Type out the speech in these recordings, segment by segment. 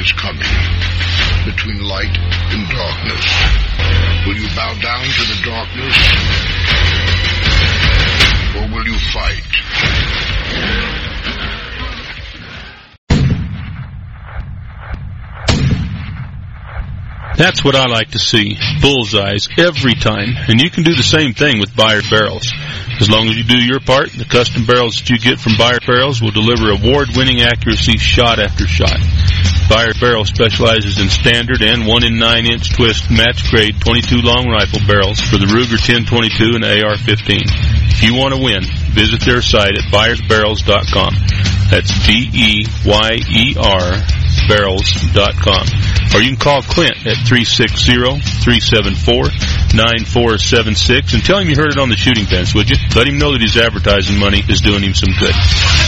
is coming between light and darkness. Will you bow down to the darkness, or will you fight? That's what I like to see. Bullseyes every time. And you can do the same thing with Byers barrels. As long as you do your part, the custom barrels that you get from Byers barrels will deliver award-winning accuracy shot after shot. Byers Barrel specializes in standard and 1-in-9-inch twist match-grade 22 long rifle barrels for the Ruger 10/22 and AR-15. If you want to win, visit their site at ByersBarrels.com. That's BEYER barrels.com. Or you can call Clint at 360-374-9476 and tell him you heard it on the Shooting Fence, would you? Let him know that his advertising money is doing him some good.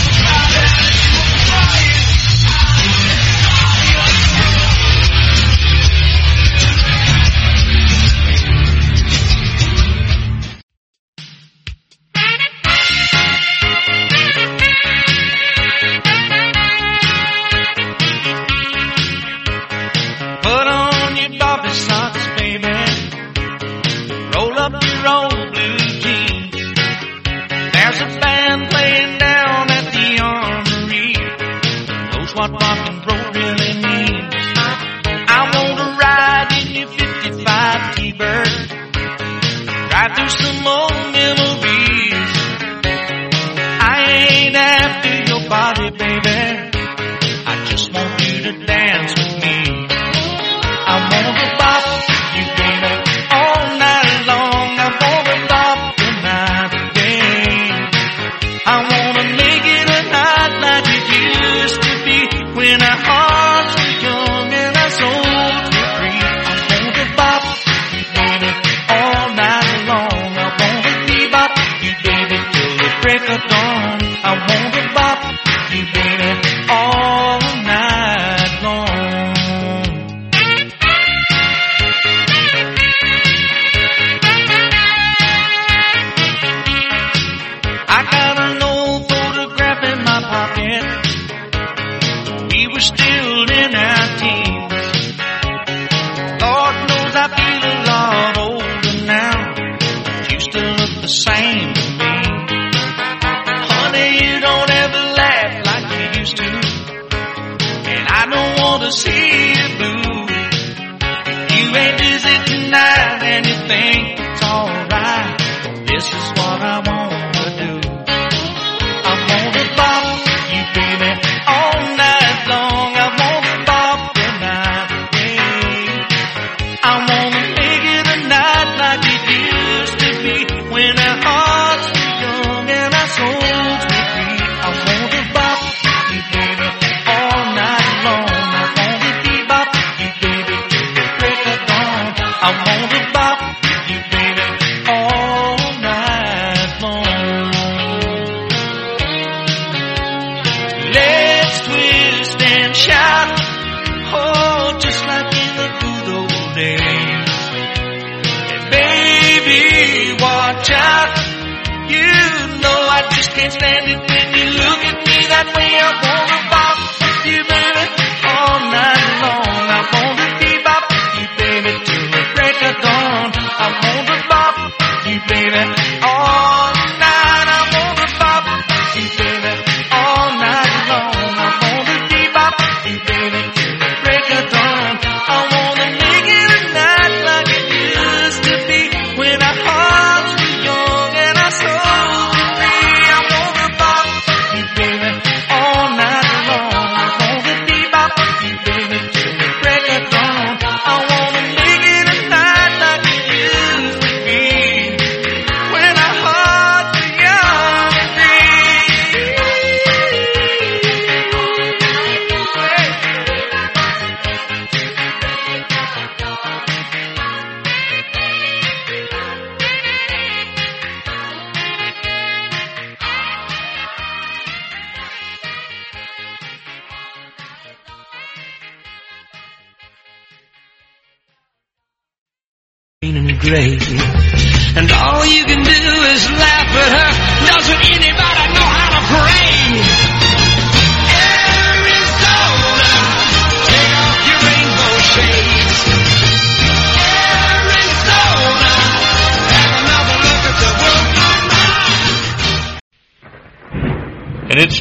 And all you can do is laugh at her. Doesn't anybody know how to pray? Arizona, take off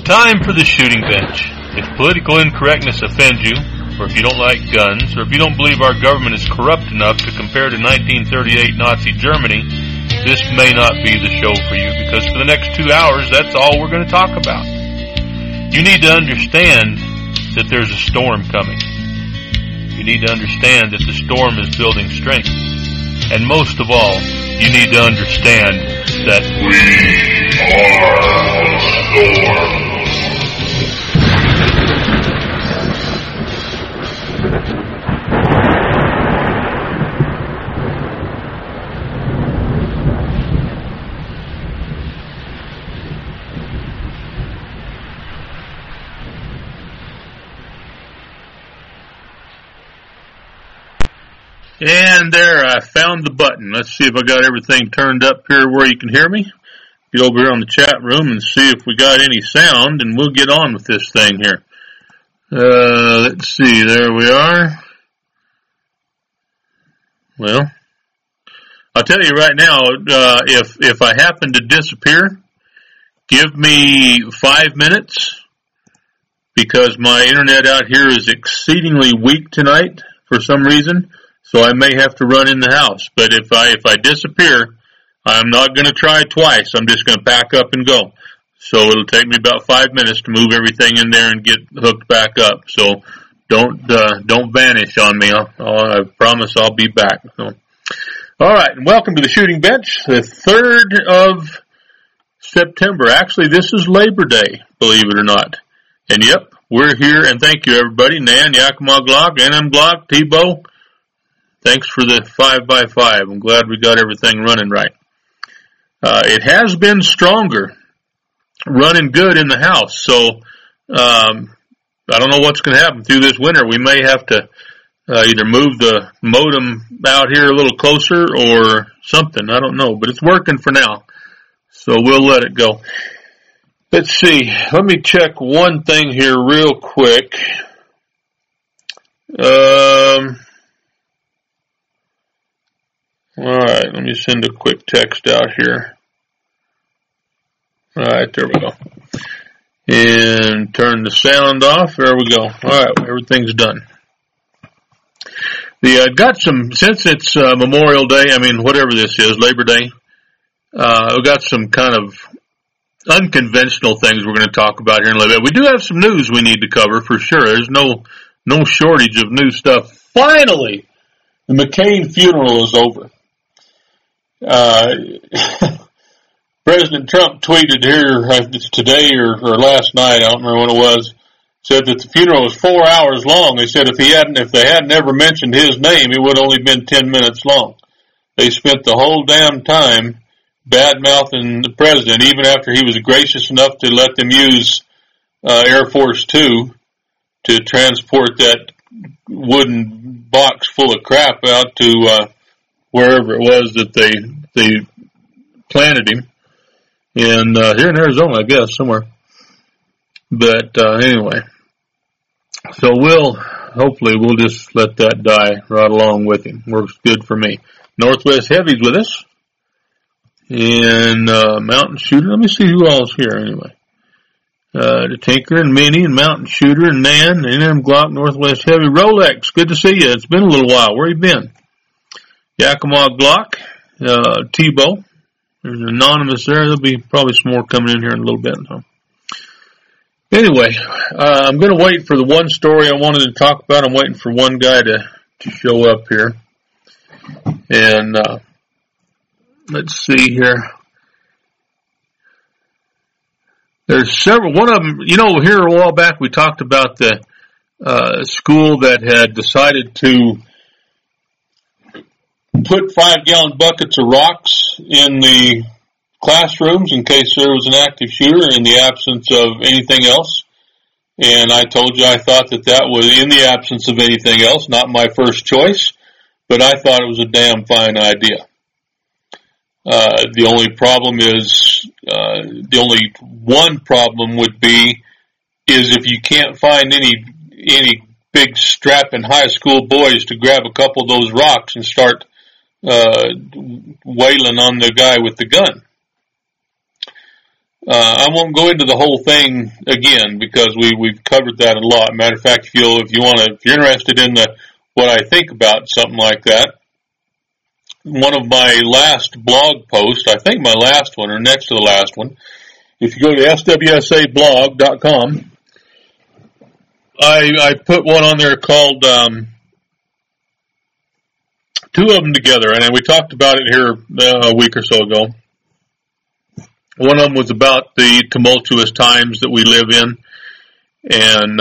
Time for the shooting bench. If political incorrectness offends you, or if you don't like guns, or if you don't believe our government is corrupt enough to compare to 1938 Nazi Germany, this may not be the show for you, because for the next 2 hours, that's all we're going to talk about. You need to understand that there's a storm coming. You need to understand that the storm is building strength. And most of all, you need to understand that we are the storm. And there, I found the button. Let's see if I got everything turned up here where you can hear me. Get over here on the chat room and see if we got any sound, and we'll get on with this thing here. Let's see, there we are. Well, I'll tell you right now, if I happen to disappear, give me 5 minutes, because my internet out here is exceedingly weak tonight for some reason, so I may have to run in the house. But if I disappear, I'm not going to try twice. I'm just going to pack up and go. So it'll take me about 5 minutes to move everything in there and get hooked back up. So don't vanish on me. I promise I'll be back. So, all right, and welcome to the Shooting Bench, the 3rd of September. Actually, this is Labor Day, believe it or not. And yep, we're here, and thank you, everybody. Nan, Yakima Glock, NM Glock, Tebow. Thanks for the 5x5. I'm glad we got everything running right. It has been stronger, running good in the house. So I don't know what's going to happen through this winter. We may have to either move the modem out here a little closer or something. I don't know, but it's working for now. So we'll let it go. Let's see. Let me check one thing here real quick. Alright, let me send a quick text out here. Alright, there we go. And turn the sound off. There we go. Alright, everything's done. Got some, since it's Memorial Day, whatever this is, Labor Day, we've got some kind of unconventional things we're going to talk about here in a little bit. We do have some news we need to cover for sure. There's no shortage of new stuff. Finally, the McCain funeral is over. President Trump tweeted here today or last night, I don't remember when it was, said that the funeral was 4 hours long. They said if they hadn't ever mentioned his name, it would have only been 10 minutes long. They spent the whole damn time bad-mouthing the president, even after he was gracious enough to let them use Air Force 2 to transport that wooden box full of crap out to wherever it was that they planted him. And here in Arizona, I guess, somewhere. But anyway, so hopefully we'll just let that die right along with him. Works good for me. Northwest Heavy's with us. And Mountain Shooter. Let me see who all's here anyway. The Tinker and Minnie and Mountain Shooter and Nan, NM Glock, Northwest Heavy. Rolex, good to see you. It's been a little while. Where you been? Yakima Glock, Tebow. There's an anonymous there. There'll be probably some more coming in here in a little bit. So. Anyway, I'm going to wait for the one story I wanted to talk about. I'm waiting for one guy to show up here. And let's see here. There's several. One of them, here a while back we talked about the school that had decided to put 5-gallon buckets of rocks in the classrooms in case there was an active shooter in the absence of anything else. And I told you I thought that was in the absence of anything else, not my first choice, but I thought it was a damn fine idea. The only problem is, the only one problem would be, is if you can't find any big strapping high school boys to grab a couple of those rocks and start wailing on the guy with the gun. I won't go into the whole thing again because we've covered that a lot. Matter of fact, if you're interested in what I think about something like that, one of my last blog posts, I think my last one or next to the last one, if you go to swsablog.com, I put one on there called two of them together, and we talked about it here a week or so ago. One of them was about the tumultuous times that we live in, and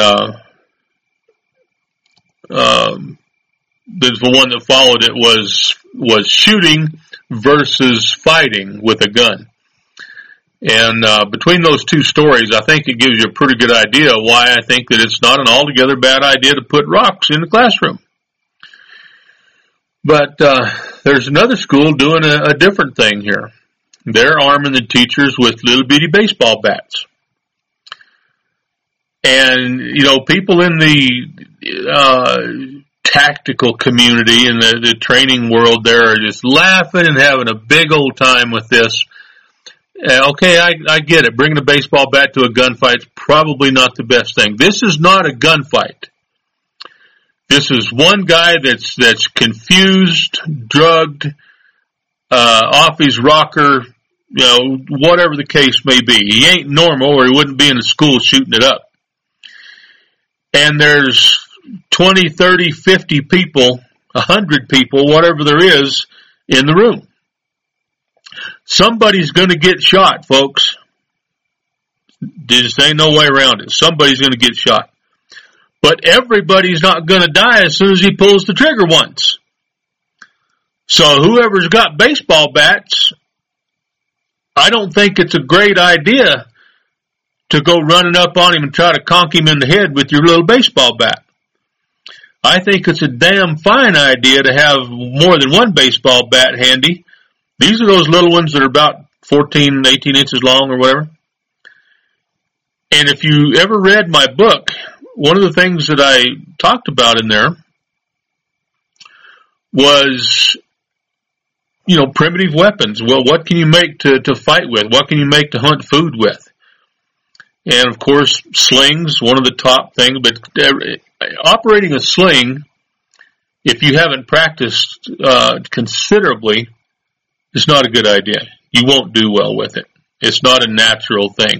the one that followed it was shooting versus fighting with a gun. And between those two stories, I think it gives you a pretty good idea why I think that it's not an altogether bad idea to put rocks in the classroom. But there's another school doing a different thing here. They're arming the teachers with little bitty baseball bats. And, people in the tactical community and the training world there are just laughing and having a big old time with this. Okay, I get it. Bringing a baseball bat to a gunfight's probably not the best thing. This is not a gunfight. This is one guy that's confused, drugged, off his rocker, whatever the case may be. He ain't normal or he wouldn't be in the school shooting it up. And there's 20, 30, 50 people, 100 people, whatever there is in the room. Somebody's going to get shot, folks. There's ain't no way around it. Somebody's going to get shot. But everybody's not going to die as soon as he pulls the trigger once. So whoever's got baseball bats, I don't think it's a great idea to go running up on him and try to conk him in the head with your little baseball bat. I think it's a damn fine idea to have more than one baseball bat handy. These are those little ones that are about 14, 18 inches long or whatever. And if you ever read my book, one of the things that I talked about in there was, primitive weapons. Well, what can you make to fight with? What can you make to hunt food with? And, of course, slings, one of the top things. But operating a sling, if you haven't practiced considerably, is not a good idea. You won't do well with it. It's not a natural thing.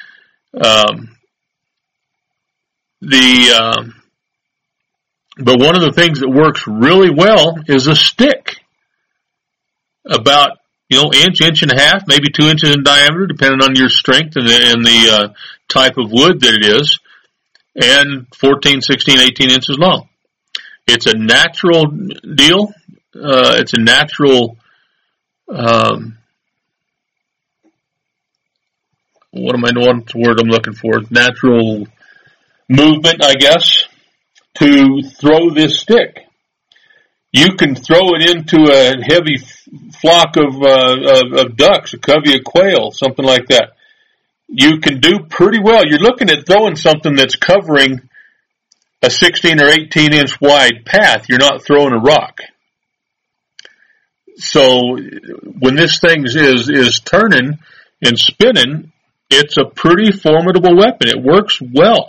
But one of the things that works really well is a stick. About, inch and a half, maybe 2 inches in diameter, depending on your strength and the type of wood that it is, and 14, 16, 18 inches long. It's a natural deal. It's a natural, what's the word I'm looking for? Natural movement, I guess, to throw this stick. You can throw it into a heavy flock of ducks, a covey of quail, something like that. You can do pretty well. You're looking at throwing something that's covering a 16 or 18 inch wide path. You're not throwing a rock. So when this thing is turning and spinning, it's a pretty formidable weapon. It works well.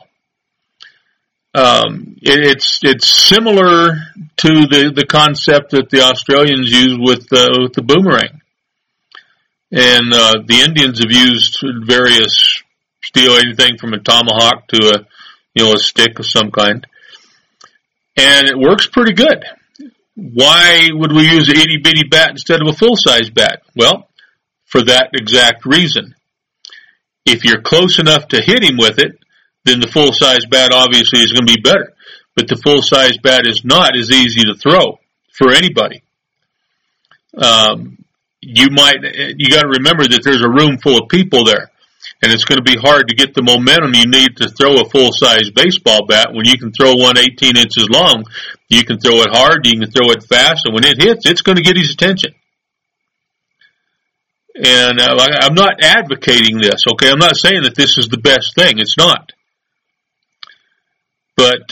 It's similar to the concept that the Australians use with the boomerang, and the Indians have used various steel, anything from a tomahawk to a stick of some kind, and it works pretty good. Why would we use an itty bitty bat instead of a full size bat? Well, for that exact reason. If you're close enough to hit him with it, then the full-size bat obviously is going to be better. But the full-size bat is not as easy to throw for anybody. You got to remember that there's a room full of people there. And it's going to be hard to get the momentum you need to throw a full-size baseball bat when you can throw one 18 inches long. You can throw it hard, you can throw it fast, and when it hits, it's going to get his attention. And I'm not advocating this, okay? I'm not saying that this is the best thing. It's not. But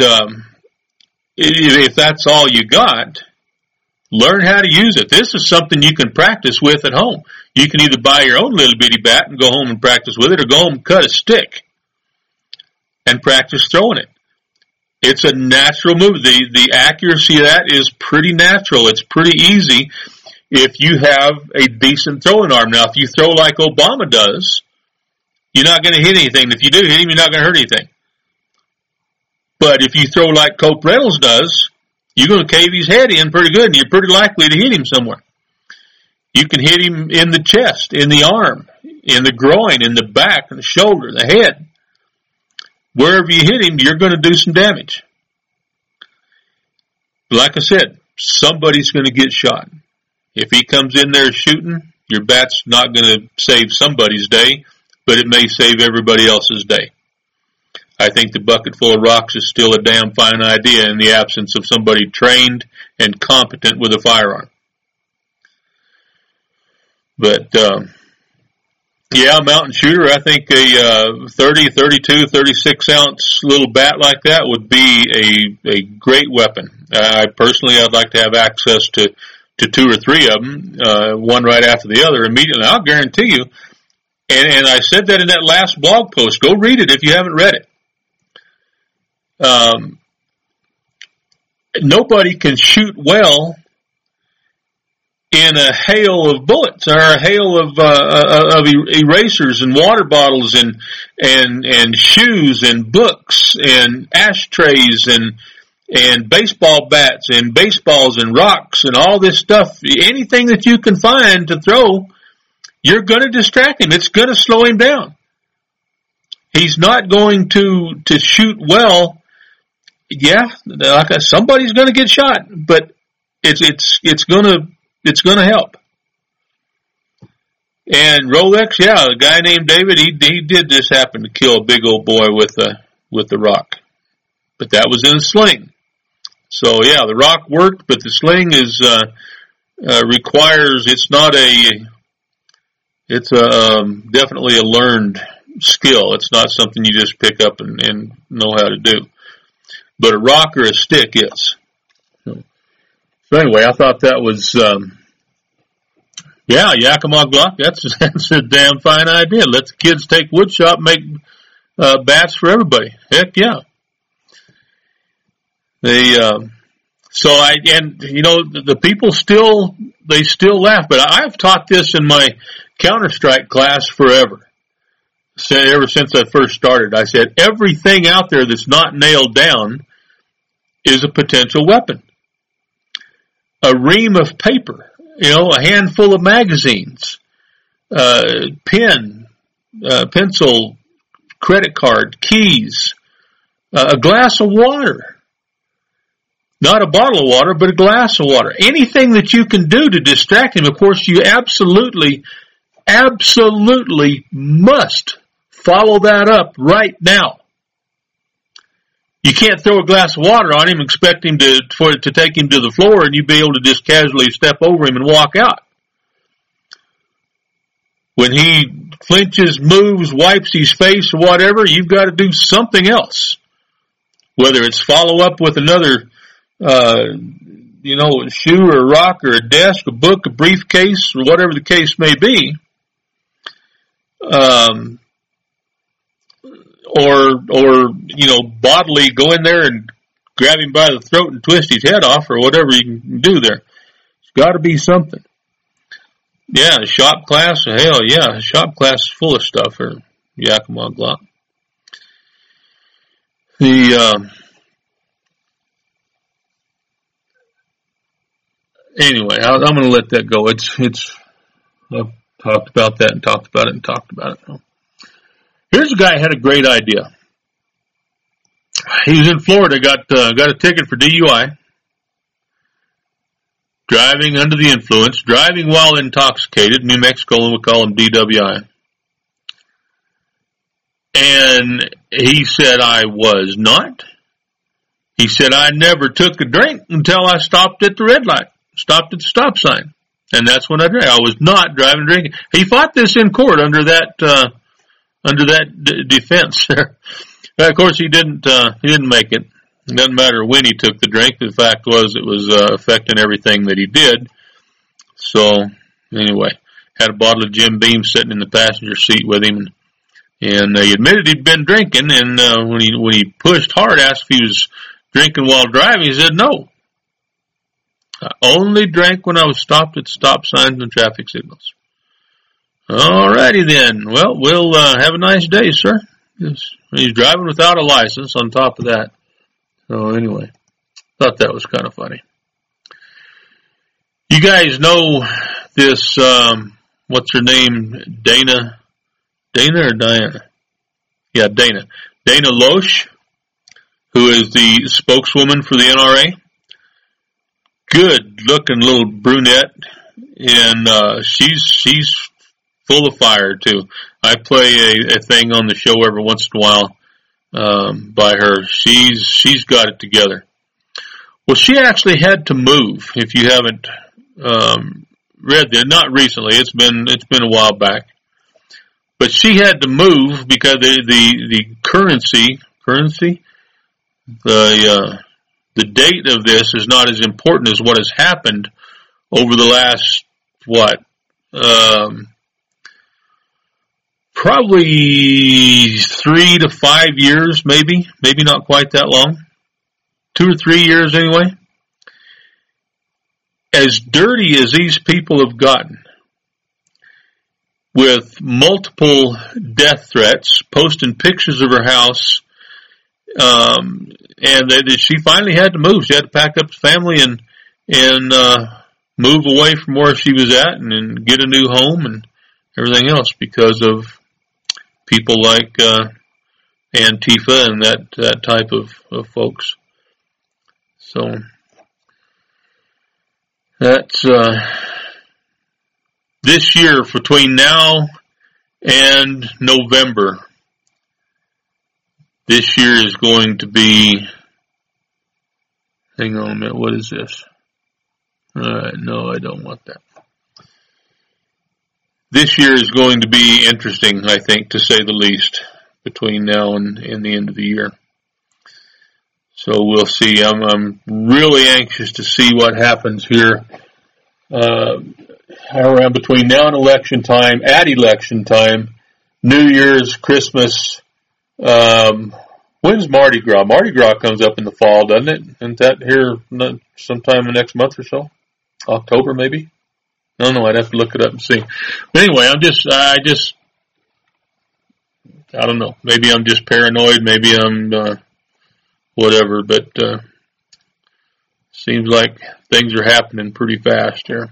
if that's all you got, learn how to use it. This is something you can practice with at home. You can either buy your own little bitty bat and go home and practice with it, or go home and cut a stick and practice throwing it. It's a natural move. The accuracy of that is pretty natural. It's pretty easy if you have a decent throwing arm. Now, if you throw like Obama does, you're not going to hit anything. If you do hit him, you're not going to hurt anything. But if you throw like Cope Reynolds does, you're going to cave his head in pretty good, and you're pretty likely to hit him somewhere. You can hit him in the chest, in the arm, in the groin, in the back, in the shoulder, the head. Wherever you hit him, you're going to do some damage. Like I said, somebody's going to get shot. If he comes in there shooting, your bat's not going to save somebody's day, but it may save everybody else's day. I think the bucket full of rocks is still a damn fine idea in the absence of somebody trained and competent with a firearm. But, yeah, mountain shooter, I think a 30, 32, 36 ounce little bat like that would be a great weapon. I'd like to have access to 2 or 3 of them, one right after the other immediately. I'll guarantee you, and I said that in that last blog post. Go read it if you haven't read it. Nobody can shoot well in a hail of bullets or a hail of erasers and water bottles and shoes and books and ashtrays and baseball bats and baseballs and rocks and all this stuff. Anything that you can find to throw, you're going to distract him. It's going to slow him down. He's not going to shoot well. Yeah, somebody's going to get shot, but it's going to help. And Rolex, yeah, a guy named David, he did just happen to kill a big old boy with the rock, but that was in a sling. So yeah, the rock worked, but the sling is requires. It's definitely a learned skill. It's not something you just pick up and know how to do. But a rock or a stick is. So anyway, I thought that was, Yakima Glock. That's a damn fine idea. Let the kids take wood shop, make bats for everybody. Heck yeah. The people still laugh. But I've taught this in my Counter-Strike class forever. Ever since I first started, I said everything out there that's not nailed down is a potential weapon. A ream of paper, a handful of magazines, pen, pencil, credit card, keys, a glass of water. Not a bottle of water, but a glass of water. Anything that you can do to distract him. Of course, you absolutely must follow that up right now. You can't throw a glass of water on him and expect him to take him to the floor and you be able to just casually step over him and walk out. When he flinches, moves, wipes his face or whatever, you've got to do something else. Whether it's follow up with another, a shoe or a rock or a desk, a book, a briefcase, or whatever the case may be. Or bodily go in there and grab him by the throat and twist his head off or whatever you can do there. It's got to be something. Yeah, a shop class, hell yeah, a shop class is full of stuff for Yakima Glock. Anyway, I'm going to let that go. I've talked about that and talked about it and talked about it. Here's a guy who had a great idea. He was in Florida, got a ticket for DUI, driving under the influence, driving while intoxicated. New Mexico would call him DWI. And he said, I was not. He said, I never took a drink until I stopped at the red light, stopped at the stop sign. And that's when I drank. I was not driving drinking. He fought this in court under that defense. Of course, he didn't make it. It doesn't matter when he took the drink. The fact was it was affecting everything that he did. So, anyway. had a bottle of Jim Beam sitting in the passenger seat with him, and he admitted he'd been drinking. And when he pushed hard, asked if he was drinking while driving, he said no. I only drank when I was stopped at stop signs and traffic signals. All righty then. Well, we'll have a nice day, sir. He's driving without a license on top of that. So anyway, thought that was kind of funny. You guys know this, what's her name, Dana or Diana? Yeah, Dana. Dana Loesch, who is the spokeswoman for the NRA. Good looking little brunette, and she's full of fire too. I play a thing on the show every once in a while by her. She's got it together. Well, she actually had to move. If you haven't read that, not recently, it's been a while back, but she had to move because the currency, the date of this is not as important as what has happened over the last probably 3 to 5 years, maybe not quite that long, 2 or 3 years anyway. As dirty as these people have gotten, with multiple death threats, posting pictures of her house, and she finally had to move. She had to pack up the family and move away from where she was at and get a new home and everything else because of people like Antifa and that type of folks. So that's this year, between now and November. This year is going to be, hang on a minute, what is this? Alright, no, I don't want that. This year is going to be interesting, I think, to say the least, between now and the end of the year. So we'll see. I'm really anxious to see what happens here around between now and election time, at election time, New Year's, Christmas. When's Mardi Gras? Mardi Gras comes up in the fall, doesn't it? Isn't that here sometime in the next month or so? October, maybe? I don't know. I'd have to look it up and see. But anyway, I don't know. Maybe I'm just paranoid. Maybe I'm, whatever, but, seems like things are happening pretty fast here.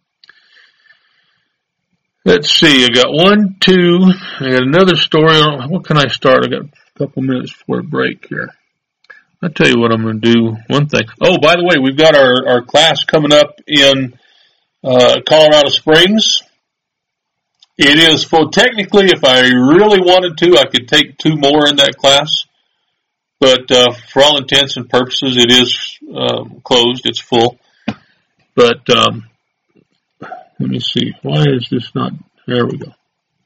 Let's see. I got I got another story. What can I start? I got a couple minutes before a break here. I'll tell you what I'm going to do. One thing. Oh, by the way, we've got our class coming up in Colorado Springs. It is full. Technically, if I really wanted to, I could take 2 more in that class. But for all intents and purposes, it is closed. It's full. But let me see. Why is this not? There we go.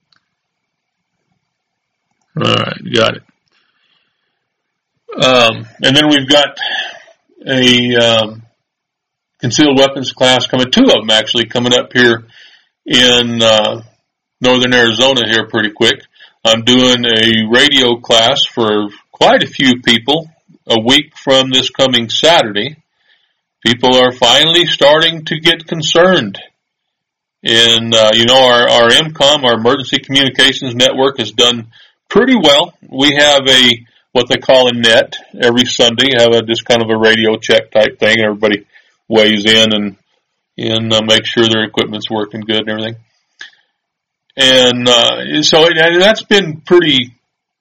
All right, got it. And then we've got a concealed weapons class coming. 2 of them actually coming up here in northern Arizona here pretty quick. I'm doing a radio class for quite a few people a week from this coming Saturday. People are finally starting to get concerned. And, our MCOM, our Emergency Communications Network, has done pretty well. We have what they call a net every Sunday, have just kind of a radio check type thing. Everybody weighs in and make sure their equipment's working good and everything. And so that's been pretty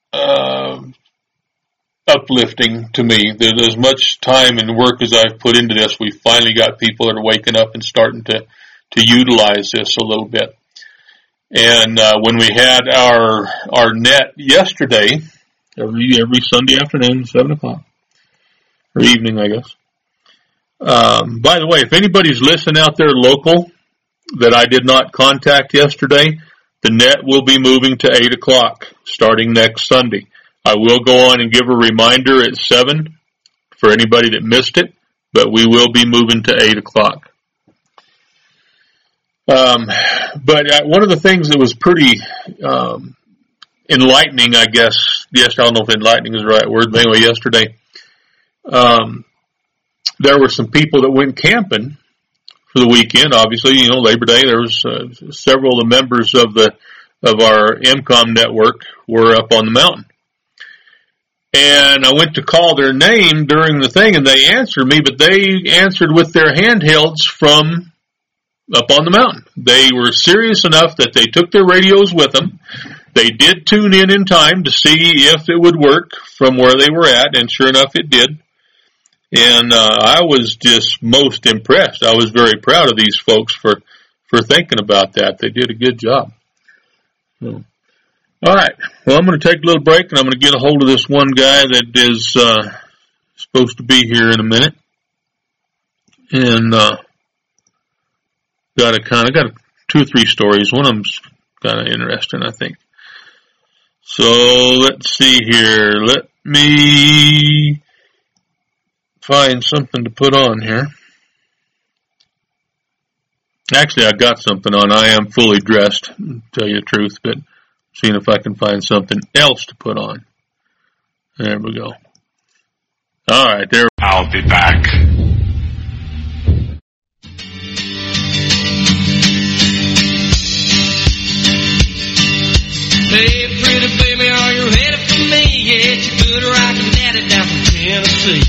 uplifting to me. There's as much time and work as I've put into this. We finally got people that are waking up and starting to utilize this a little bit. And when we had our net yesterday, every Sunday afternoon, 7 o'clock, or evening, I guess. By the way, if anybody's listening out there local that I did not contact yesterday, the net will be moving to 8 o'clock starting next Sunday. I will go on and give a reminder at 7 for anybody that missed it, but we will be moving to 8 o'clock. But one of the things that was pretty enlightening, I guess, I don't know if enlightening is the right word, but anyway, yesterday, there were some people that went camping for the weekend. Obviously, Labor Day, there was several of the members of our MCOM network were up on the mountain. And I went to call their name during the thing, and they answered me, but they answered with their handhelds from up on the mountain. They were serious enough that they took their radios with them. They did tune in time to see if it would work from where they were at, and sure enough, it did. And I was just most impressed. I was very proud of these folks for thinking about that. They did a good job. So, all right. Well, I'm going to take a little break, and I'm going to get a hold of this one guy that is supposed to be here in a minute. And got 2 or 3 stories. One of them's kind of interesting, I think. So let's see here. Let me find something to put on here. Actually, I got something on. I am fully dressed, to tell you the truth, but seeing if I can find something else to put on. There we go. All right, there. I'll be back. Hey, pretty baby, are you ready for me? Yeah, it's your good rockin' daddy down from Tennessee.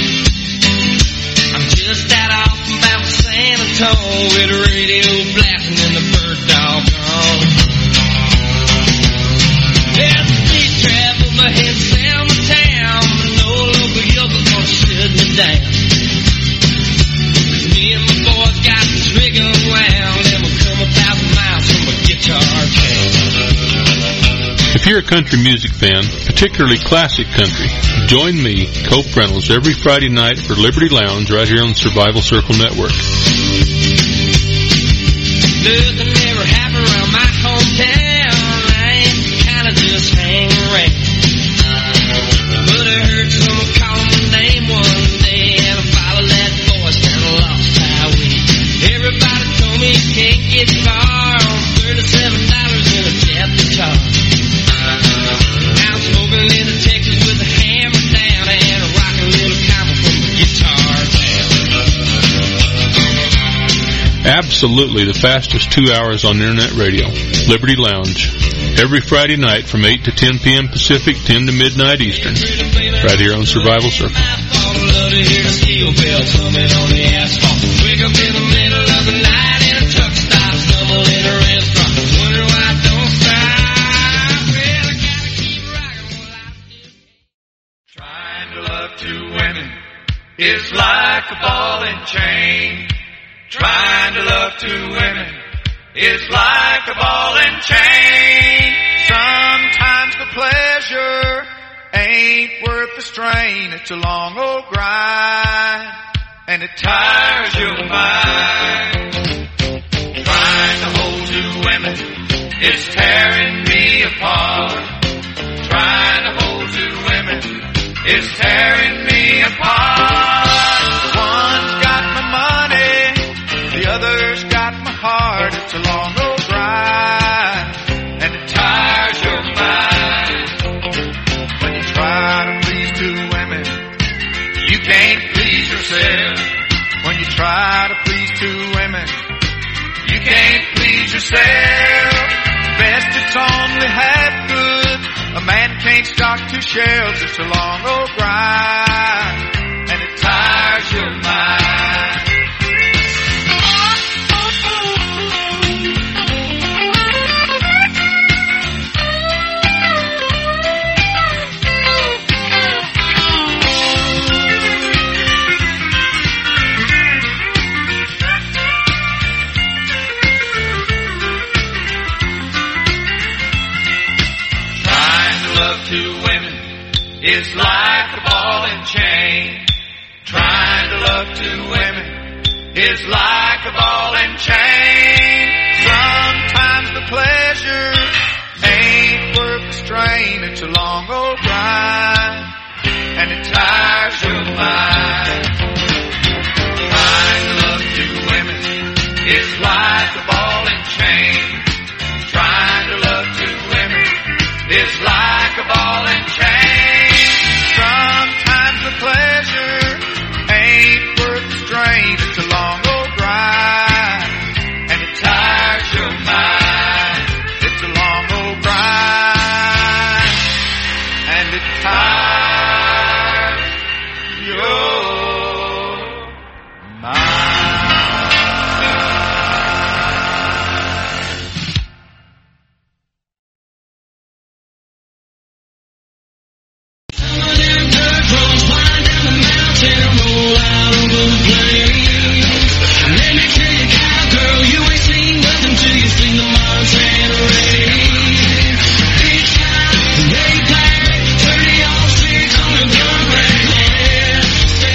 I'm just out off from about San Antonio with the radio blasting and the bird dog on. Yeah, the street travel, my head's down the town, but no local yokel's gonna shut me down. Me and my boys got this rig around, and we'll come 1,000 miles from a guitar town. If you're a country music fan, particularly classic country, join me, Cope Reynolds, every Friday night for Liberty Lounge right here on the Survival Circle Network. Nothing ever happened around my hometown. I ain't kind of just hang around. But I heard someone call my name one day, and I followed that voice down a lost highway. Everybody told me you can't get far on $37 in a jet guitar. Into Texas with a hammer down and a rockin' little cowboy from the guitar town. Absolutely the fastest 2 hours on internet radio. Liberty Lounge. Every Friday night from 8 to 10 p.m. Pacific, 10 to midnight Eastern. Right here on Survival Circle. Love to hear the steel bells humming on the asphalt. Wake up in the middle of the night in a truck stop, stumble in a restaurant. Wonder why I don't stop. It's like a ball and chain. Trying to love 2 women is like a ball and chain. Sometimes the pleasure ain't worth the strain. It's a long old grind, and it tires your mind. Trying to hold 2 women is tearing me apart. Trying to hold 2 women is tearing me apart. One's got my money, the other's got my heart. It's a long old ride, and it tires your mind. When you try to please 2 women, you can't please yourself. When you try to please 2 women, you can't please yourself. Best it's only half good. A man can't stock 2 shelves. It's a long old grind, and it tires your mind. It's like a ball and chain. Trying to love 2 women is like a ball and chain. Sometimes the pleasure ain't worth the strain. It's a long old grind, and it tires your mind. Trying to love 2 women is like a ball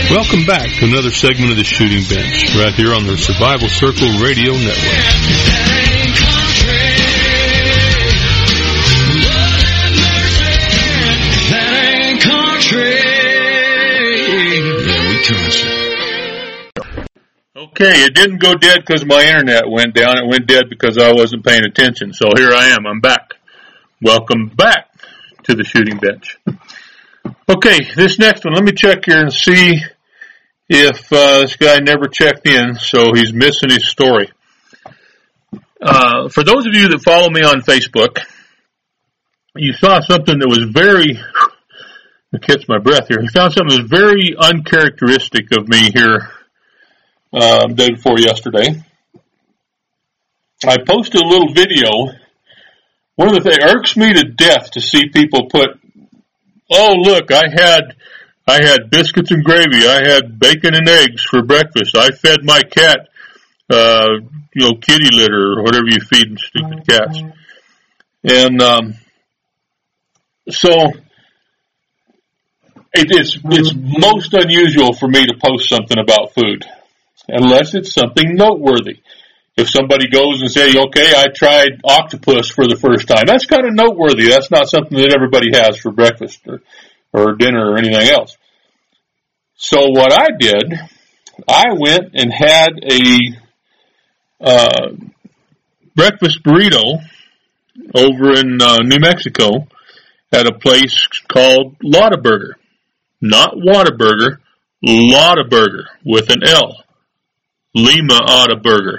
Welcome back to another segment of the Shooting Bench, right here on the Survival Circle Radio Network. Okay, it didn't go dead because my internet went down. It went dead because I wasn't paying attention. So here I am. I'm back. Welcome back to the Shooting Bench. Okay, this next one, let me check here and see if this guy never checked in, so he's missing his story. For those of you that follow me on Facebook, you saw something that was very, I catch my breath here. You found something that was very uncharacteristic of me here day before yesterday. I posted a little video. One of the things irks me to death to see people put, oh look, I had biscuits and gravy. I had bacon and eggs for breakfast. I fed my cat, kitty litter or whatever you feed stupid cats. And so it's most unusual for me to post something about food, unless it's something noteworthy. If somebody goes and says, okay, I tried octopus for the first time, that's kind of noteworthy. That's not something that everybody has for breakfast or dinner or anything else. So what I did, I went and had a breakfast burrito over in New Mexico at a place called Lottaburger. Not Whataburger, Lottaburger with an L. Lima Otta Burger.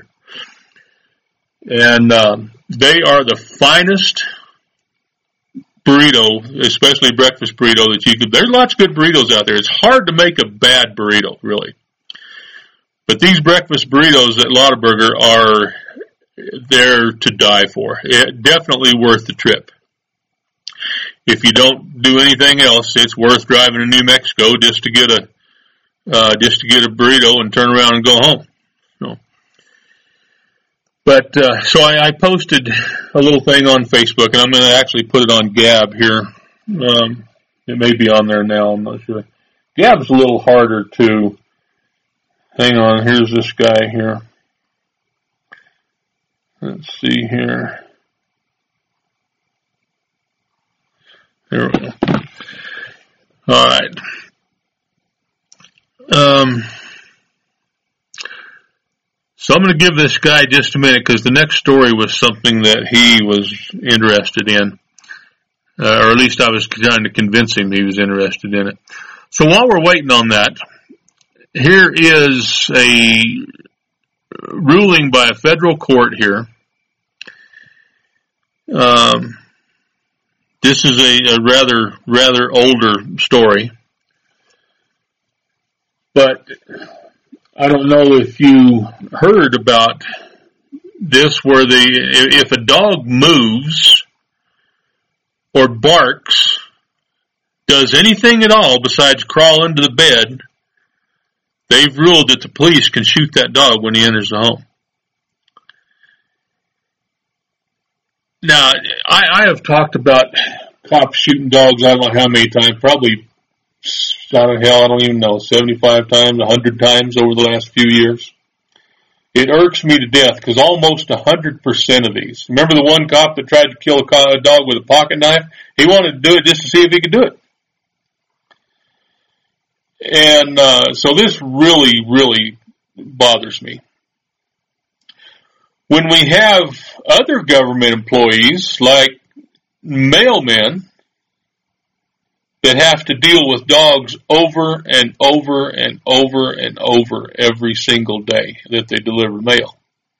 And they are the finest burrito, especially breakfast burrito that you could. There's lots of good burritos out there. It's hard to make a bad burrito, really. But these breakfast burritos at Lottaburger are there to die for. Definitely worth the trip. If you don't do anything else, it's worth driving to New Mexico just to get a burrito and turn around and go home. But so I posted a little thing on Facebook, and I'm going to actually put it on Gab here. It may be on there now. I'm not sure. Gab's a little harder to. Hang on. Here's this guy here. Let's see here. There we go. All right. So I'm going to give this guy just a minute because the next story was something that he was interested in. Or at least I was trying to convince him he was interested in it. So while we're waiting on that, here is a ruling by a federal court here. This is a rather older story. But I don't know if you heard about this where if a dog moves or barks, does anything at all besides crawl into the bed, they've ruled that the police can shoot that dog when he enters the home. Now, I have talked about cops shooting dogs, I don't know how many times, probably, I don't even know, 75 times, 100 times over the last few years. It irks me to death because almost 100% of these. Remember the one cop that tried to kill a dog with a pocket knife? He wanted to do it just to see if he could do it. And so this really, really bothers me. When we have other government employees like mailmen that have to deal with dogs over and over and over and over every single day that they deliver mail.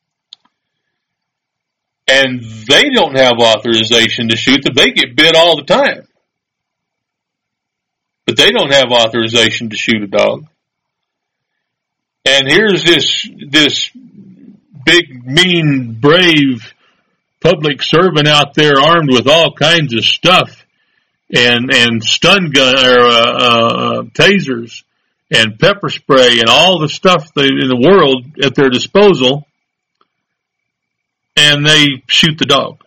And they don't have authorization to shoot them. They get bit all the time. But they don't have authorization to shoot a dog. And here's this big, mean, brave public servant out there armed with all kinds of stuff. And stun gun or tasers and pepper spray and all the stuff in the world at their disposal, and they shoot the dog.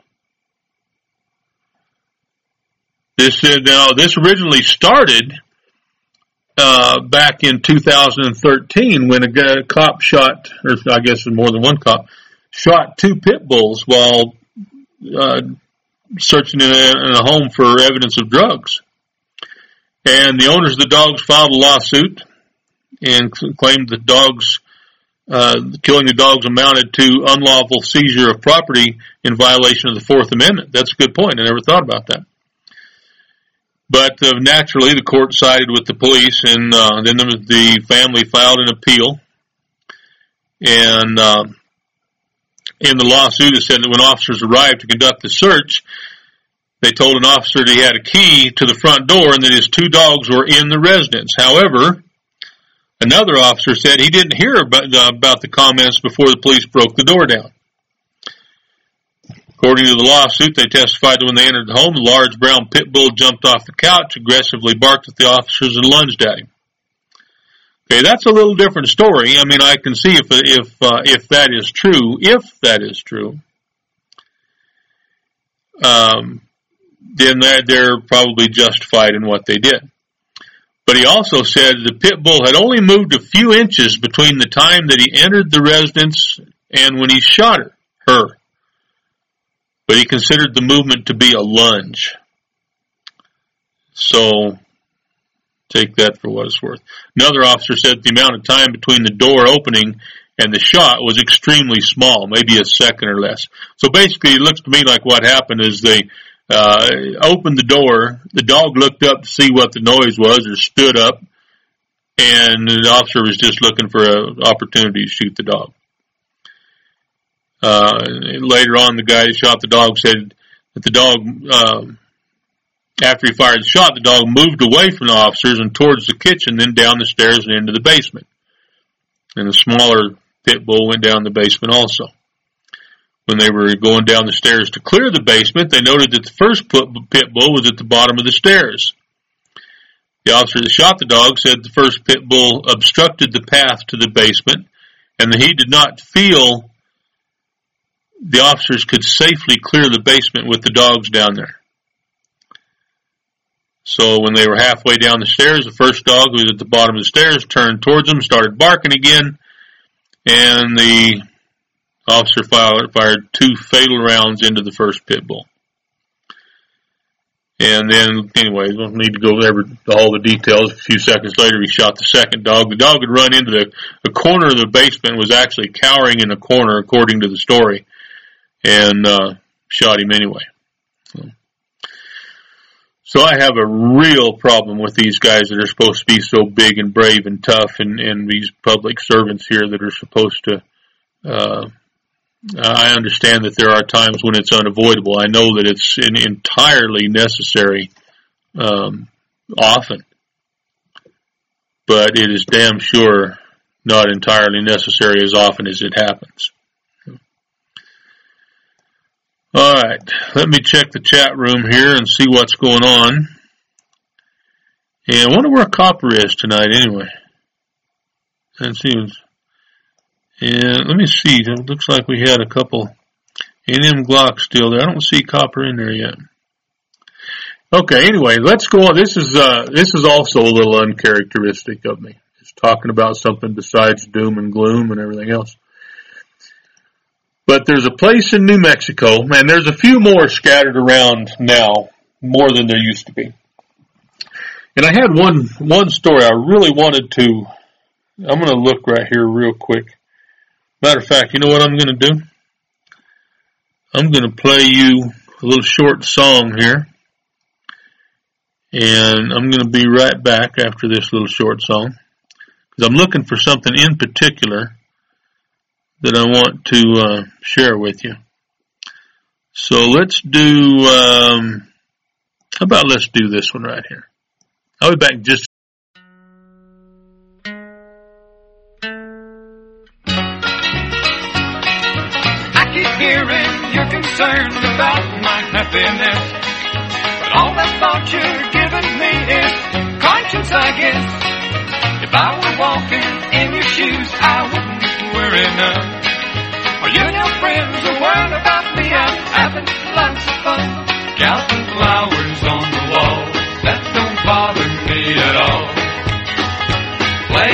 This originally started back in 2013 when a cop shot, or I guess more than one cop, shot 2 pit bulls while searching in a home for evidence of drugs. And the owners of the dogs filed a lawsuit and claimed the dogs, killing the dogs amounted to unlawful seizure of property in violation of the Fourth Amendment. That's a good point. I never thought about that. But naturally, the court sided with the police, and then the family filed an appeal. And in the lawsuit, it said that when officers arrived to conduct the search, they told an officer that he had a key to the front door and that his 2 dogs were in the residence. However, another officer said he didn't hear about the comments before the police broke the door down. According to the lawsuit, they testified that when they entered the home, the large brown pit bull jumped off the couch, aggressively barked at the officers, and lunged at him. Okay, that's a little different story. I mean, I can see if that is true. If that is true, then they're probably justified in what they did. But he also said the pit bull had only moved a few inches between the time that he entered the residence and when he shot her. But he considered the movement to be a lunge. So, take that for what it's worth. Another officer said the amount of time between the door opening and the shot was extremely small, maybe a second or less. So basically, it looks to me like what happened is they opened the door, the dog looked up to see what the noise was, or stood up, and the officer was just looking for an opportunity to shoot the dog. Later on, the guy who shot the dog said that the dog, after he fired the shot, the dog moved away from the officers and towards the kitchen, then down the stairs and into the basement. And the smaller pit bull went down the basement also. When they were going down the stairs to clear the basement, they noted that the first pit bull was at the bottom of the stairs. The officer that shot the dog said the first pit bull obstructed the path to the basement and that he did not feel the officers could safely clear the basement with the dogs down there. So when they were halfway down the stairs, the first dog who was at the bottom of the stairs turned towards them, started barking again, and the officer fired 2 fatal rounds into the first pit bull. And then, anyway, we don't need to go over all the details. A few seconds later, he shot the second dog. The dog had run into the corner of the basement, was actually cowering in a corner, according to the story, and shot him anyway. So I have a real problem with these guys that are supposed to be so big and brave and tough, and these public servants here that are supposed to, I understand that there are times when it's unavoidable. I know that it's entirely necessary often, but it is damn sure not entirely necessary as often as it happens. All right, let me check the chat room here and see what's going on. And I wonder where Copper is tonight anyway. And let me see. It looks like we had a couple NM Glocks still there. I don't see Copper in there yet. Okay, anyway, let's go on. This is also a little uncharacteristic of me. It's talking about something besides doom and gloom and everything else. But there's a place in New Mexico, and there's a few more scattered around now, more than there used to be. And I had one story I really wanted to, I'm going to look right here real quick. Matter of fact, you know what I'm going to do? I'm going to play you a little short song here. And I'm going to be right back after this little short song. Because I'm looking for something in particular that I want to share with you. So let's do, how about let's do this one right here. I'll be back in just I keep hearing you're concerned about my happiness, but all that thought you're giving me is conscience, I guess. If I were walking in your shoes, I wouldn't worry none. While you and your friends are worried about me, I'm having lots of fun. Counting flowers on the wall, that don't bother me at all.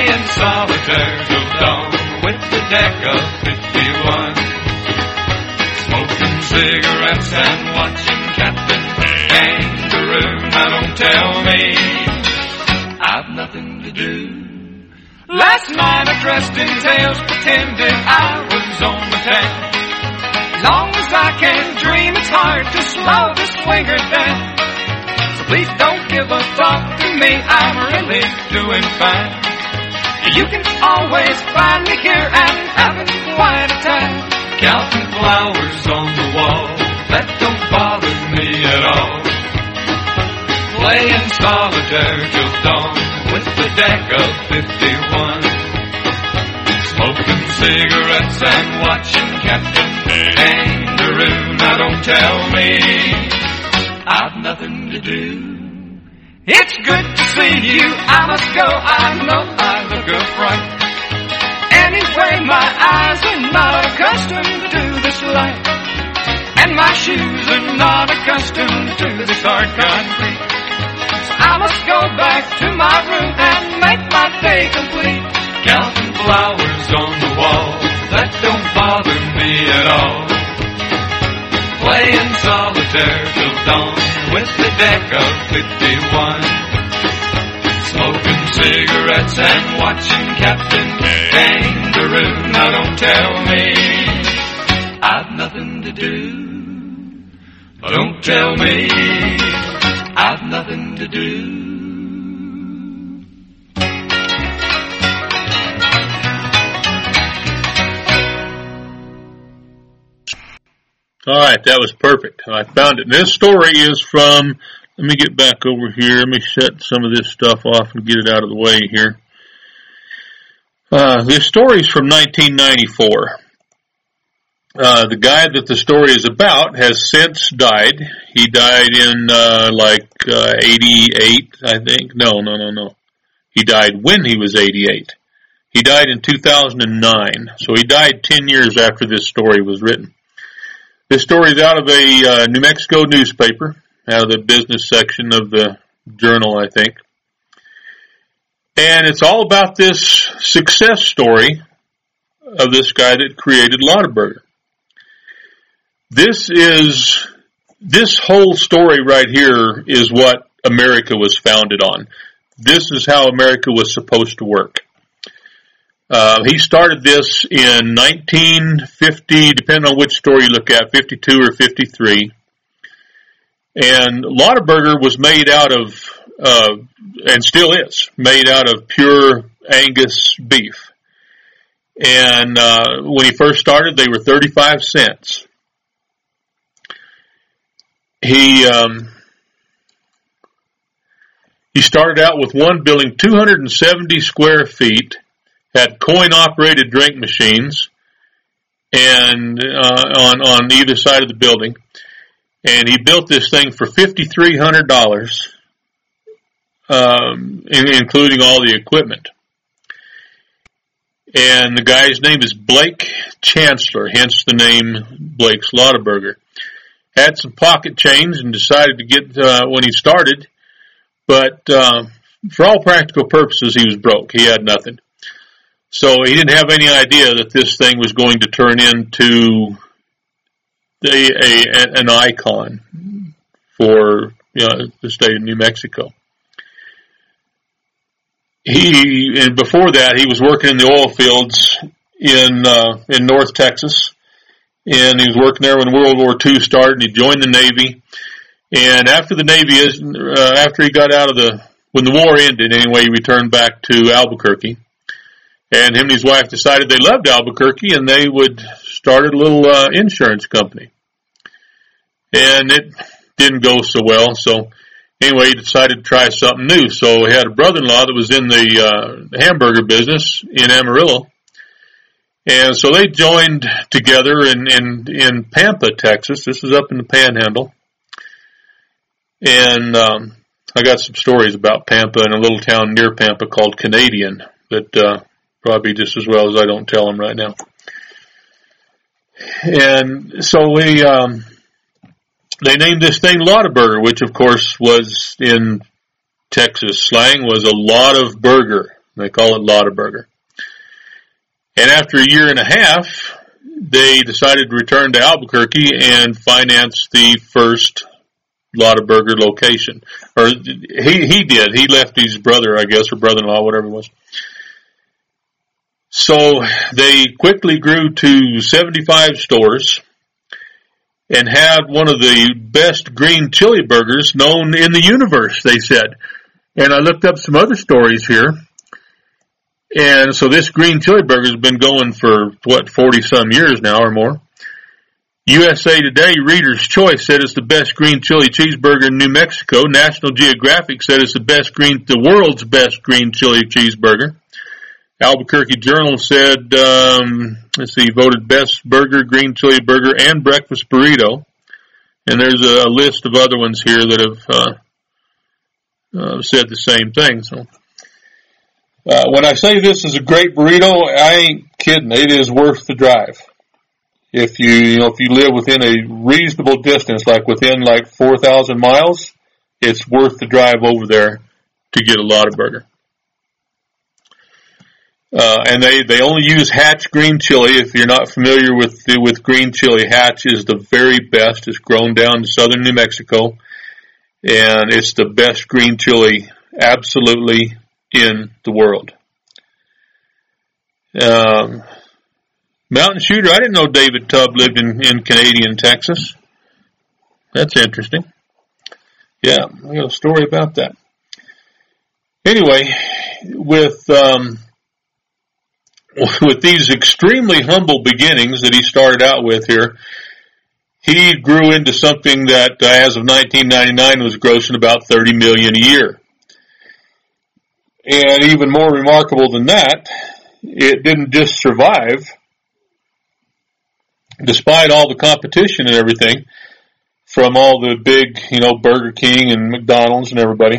playing solitaire till dawn with the deck of 51. Smoking cigarettes and watching Captain Kangaroo. Now don't tell me I've nothing to do. Last night I dressed in tails, pretended I was on the town. Long as I can dream, it's hard to slow the swinger down. So please don't give a thought to me, I'm really doing fine. You can always find me here and having quite a time. Counting flowers on the wall, that don't bother me at all. Playing solitaire till dawn with the deck of 51. Smoking cigarettes and watching Captain Kangaroo. Now don't tell me I've nothing to do. It's good to see you, I must go, I know I look a fright. Anyway, my eyes are not accustomed to this light, and my shoes are not accustomed to this hard concrete. So I must go back to my room and make my day complete. Counting flowers on the wall, that don't bother me at all. Playing solitaire till dawn with the deck of 51. Smoking cigarettes and watching Captain Kangaroo. Now don't tell me I've nothing to do. Don't tell me I've nothing to do. All right, that was perfect. I found it. This story is from, let me get back over here. Let me shut some of this stuff off and get it out of the way here. This story is from 1994. The guy that the story is about has since died. He died in 88, I think. No. He died when he was 88. He died in 2009. So he died 10 years after this story was written. This story is out of a New Mexico newspaper, out of the business section of the Journal, I think. And it's all about this success story of this guy that created Lotaburger. This whole story right here is what America was founded on. This is how America was supposed to work. He started this in 1950, depending on which story you look at, 52 or 53. And Lotaburger was made out of, and still is, made out of pure Angus beef. And when he first started, they were 35 cents. He started out with one building 270 square feet, had coin-operated drink machines, and on either side of the building, and he built this thing for $5,300, including all the equipment. And the guy's name is Blake Chancellor, hence the name Blake's Lotaburger. Had some pocket change and decided to get when he started, but for all practical purposes, he was broke. He had nothing. So he didn't have any idea that this thing was going to turn into an icon for the state of New Mexico. And before that, he was working in the oil fields in North Texas, and he was working there when World War II started. And he joined the Navy, and after the Navy after he got out of when the war ended, anyway, he returned back to Albuquerque. And him and his wife decided they loved Albuquerque, and they would start a little insurance company. And it didn't go so well, so anyway, he decided to try something new. So he had a brother-in-law that was in the hamburger business in Amarillo. And so they joined together in Pampa, Texas. This is up in the Panhandle. And I got some stories about Pampa and a little town near Pampa called Canadian that probably just as well as I don't tell them right now. And so they named this thing Lotaburger, which of course was in Texas slang was a lot of burger. They call it Lotaburger. And after a year and a half, they decided to return to Albuquerque and finance the first Lotaburger location. Or he did. He left his brother, I guess, or brother-in-law, whatever it was. So they quickly grew to 75 stores and had one of the best green chili burgers known in the universe, they said. And I looked up some other stories here. And so this green chili burger has been going for, 40-some years now or more. USA Today Reader's Choice said it's the best green chili cheeseburger in New Mexico. National Geographic said it's the world's best green chili cheeseburger. Albuquerque Journal said, voted best burger, green chili burger, and breakfast burrito. And there's a list of other ones here that have said the same thing. So when I say this is a great burrito, I ain't kidding. It is worth the drive. If you live within a reasonable distance, like within 4,000 miles, it's worth the drive over there to get a Lotaburger. And they only use Hatch green chili. If you're not familiar with green chili, Hatch is the very best. It's grown down in southern New Mexico, and it's the best green chili absolutely in the world. Mountain Shooter, I didn't know David Tubb lived in Canadian Texas. That's interesting. Yeah, I got a story about that. Anyway, with these extremely humble beginnings that he started out with here, he grew into something that, as of 1999, was grossing about $30 million a year. And even more remarkable than that, it didn't just survive, despite all the competition and everything from all the big, Burger King and McDonald's and everybody.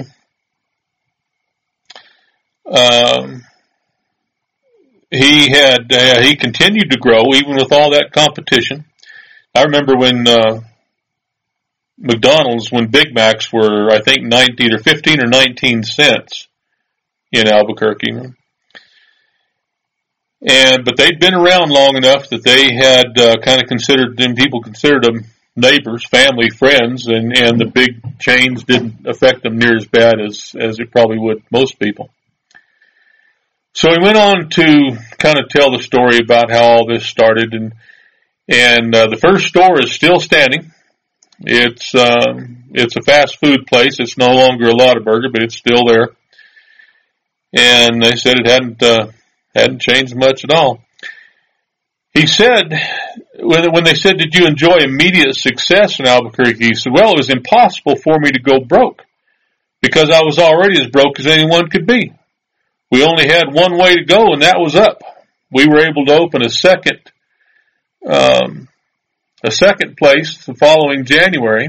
He continued to grow even with all that competition. I remember when McDonald's, when Big Macs were, I think, either 15 or 19 cents in Albuquerque. But they'd been around long enough that they had people considered them neighbors, family, friends, and the big chains didn't affect them near as bad as it probably would most people. So he went on to kind of tell the story about how all this started, and the first store is still standing. It's a fast food place. It's no longer a Lotaburger, but it's still there. And they said it hadn't changed much at all. He said, when they said, "Did you enjoy immediate success in Albuquerque?" He said, "Well, it was impossible for me to go broke because I was already as broke as anyone could be. We only had one way to go, and that was up. We were able to open a second place the following January."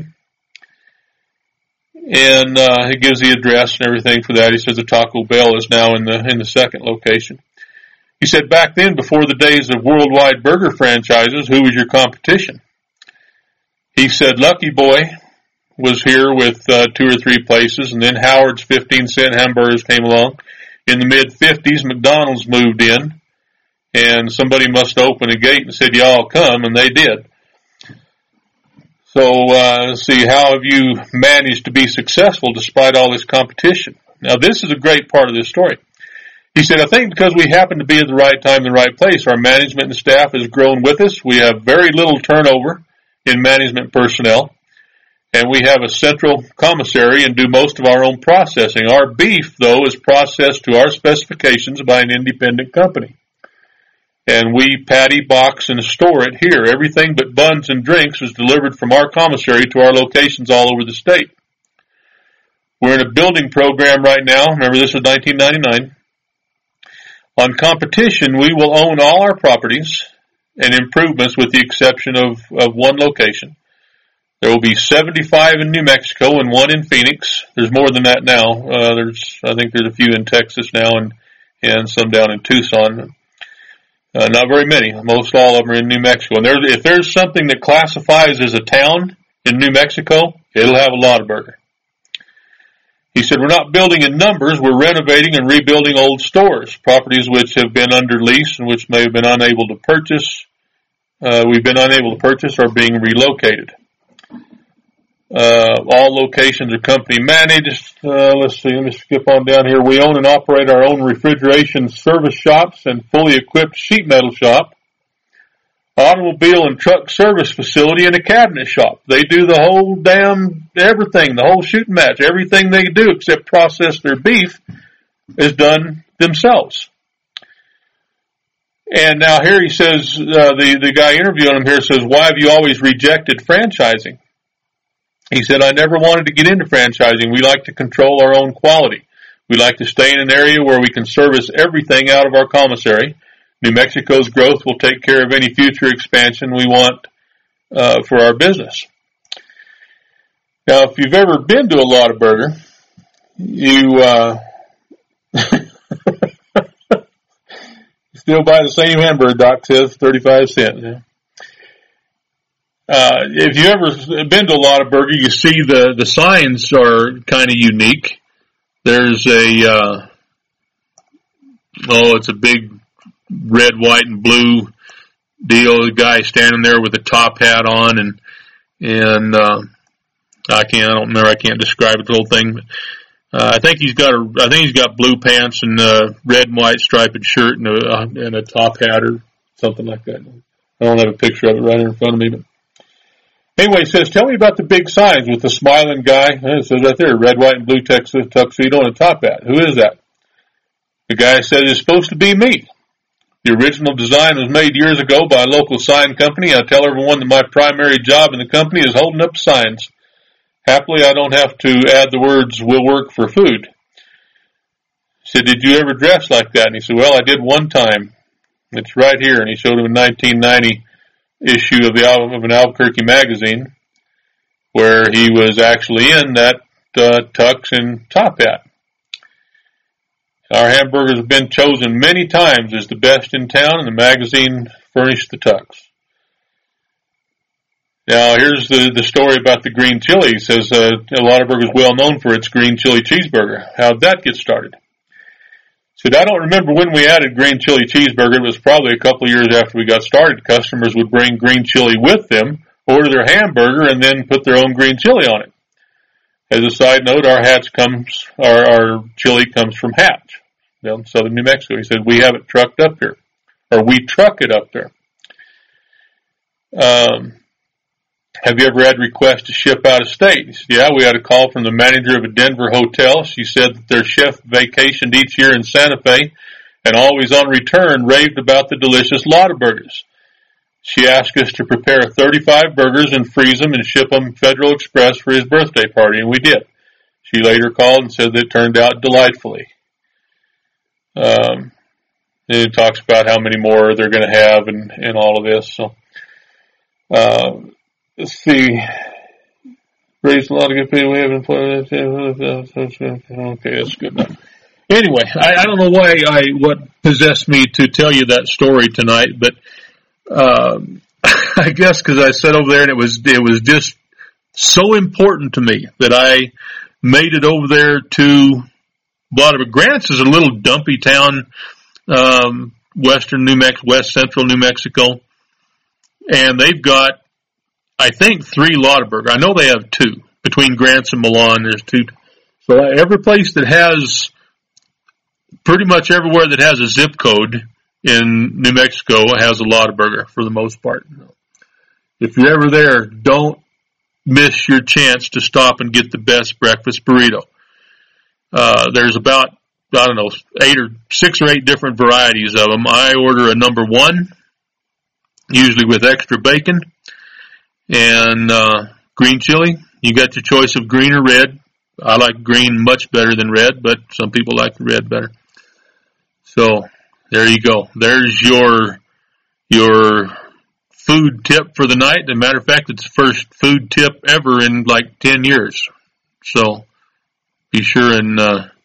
And he gives the address and everything for that. He says the Taco Bell is now in the second location. He said, "Back then, before the days of worldwide burger franchises, who was your competition?" He said, "Lucky Boy was here with 2 or 3 places, and then Howard's 15-cent hamburgers came along. In the mid-'50s, McDonald's moved in, and somebody must open a gate and said, 'Y'all come,' and they did. So, let's see, how have you managed to be successful despite all this competition?" Now, this is a great part of this story. He said, "I think because we happen to be at the right time in the right place. Our management and staff has grown with us. We have very little turnover in management personnel. And we have a central commissary and do most of our own processing. Our beef, though, is processed to our specifications by an independent company. And we patty, box, and store it here. Everything but buns and drinks is delivered from our commissary to our locations all over the state. We're in a building program right now. Remember, this was 1999. On competition, we will own all our properties and improvements with the exception of one location. There will be 75 in New Mexico and 1 in Phoenix. There's more than that now. I think there's a few in Texas now and some down in Tucson. Not very many. Most all of them are in New Mexico. And if there's something that classifies as a town in New Mexico, it'll have a Lotaburger. He said, we're not building in numbers, we're renovating and rebuilding old stores, properties which have been under lease and which may have been unable to purchase. We've been unable to purchase are being relocated. All locations are company managed. Let's see, let me skip on down here. We own and operate our own refrigeration service shops and fully equipped sheet metal shop, automobile and truck service facility, and a cabinet shop. They do the whole damn everything, the whole shooting match. Everything they do except process their beef is done themselves. And now here he says, the guy interviewing him here says, why have you always rejected franchising? He said, I never wanted to get into franchising. We like to control our own quality. We like to stay in an area where we can service everything out of our commissary. New Mexico's growth will take care of any future expansion we want for our business. Now, if you've ever been to a Lottaburger, you still buy the same hamburger, Doc says, 35 cents. Yeah. If you ever been to a Lottaburger, you see the signs are kind of unique. There's it's a big red, white, and blue deal. The guy standing there with a top hat on, and I can't describe the whole thing. But, I think he's got blue pants and a red and white striped shirt and a top hat or something like that. I don't have a picture of it right here in front of me, but anyway, he says, tell me about the big signs with the smiling guy. It says right there, red, white, and blue tuxedo and a top hat. Who is that? The guy said, it's supposed to be me. The original design was made years ago by a local sign company. I tell everyone that my primary job in the company is holding up signs. Happily, I don't have to add the words, we'll work for food. He said, did you ever dress like that? And he said, well, I did one time. It's right here. And he showed him a 1990 issue of an Albuquerque magazine where he was actually in that tux and top hat. Our hamburgers have been chosen many times as the best in town, and the magazine furnished the tux. Now, here's the story about the green chili. He says, Lottaburger is well known for its green chili cheeseburger. How'd that get started? He said, I don't remember when we added green chili cheeseburger. It was probably a couple of years after we got started. Customers would bring green chili with them, order their hamburger, and then put their own green chili on it. As a side note, our chili comes from Hatch, down in southern New Mexico. He said, we have it trucked up here, or we truck it up there. Have you ever had requests to ship out of state? He said, yeah, we had a call from the manager of a Denver hotel. She said that their chef vacationed each year in Santa Fe and always on return raved about the delicious Lottaburgers. She asked us to prepare 35 burgers and freeze them and ship them Federal Express for his birthday party, and we did. She later called and said that it turned out delightfully. And it talks about how many more they're going to have and all of this. So, let's see. Raised a lot of good people. We haven't put okay, that's good enough. Anyway, I don't know what possessed me to tell you that story tonight, but I guess because I sat over there and it was just so important to me that I made it over there to Lottaburger. Grants is a little dumpy town, west central New Mexico, and they've got, I think, 3 Lottaburger. I know they have 2 between Grants and Milan. There's 2. So every place that has, pretty much everywhere that has a zip code in New Mexico has a Lottaburger for the most part. If you're ever there, don't miss your chance to stop and get the best breakfast burrito. There's about, 6 or 8 different varieties of them. I order a number 1, usually with extra bacon, and green chili. You got your choice of green or red. I like green much better than red, but some people like the red better. So there you go. There's your food tip for the night. As a matter of fact, it's the first food tip ever in like 10 years. So be sure and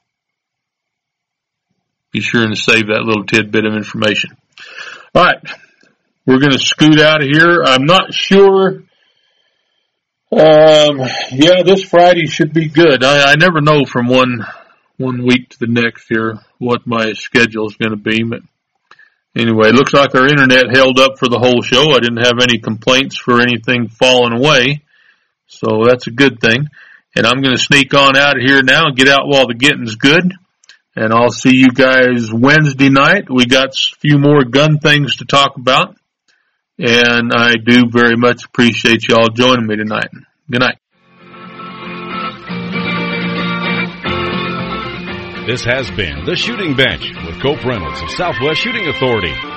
save that little tidbit of information. All right, we're going to scoot out of here. I'm not sure. Yeah, this Friday should be good. I never know from one week to the next here what my schedule is going to be, but anyway, it looks like our internet held up for the whole show. I didn't have any complaints for anything falling away, so that's a good thing. And I'm going to sneak on out of here now and get out while the getting's good. And I'll see you guys Wednesday night. We got a few more gun things to talk about. And I do very much appreciate y'all joining me tonight. Good night. This has been The Shooting Bench with Cope Reynolds of Southwest Shooting Authority.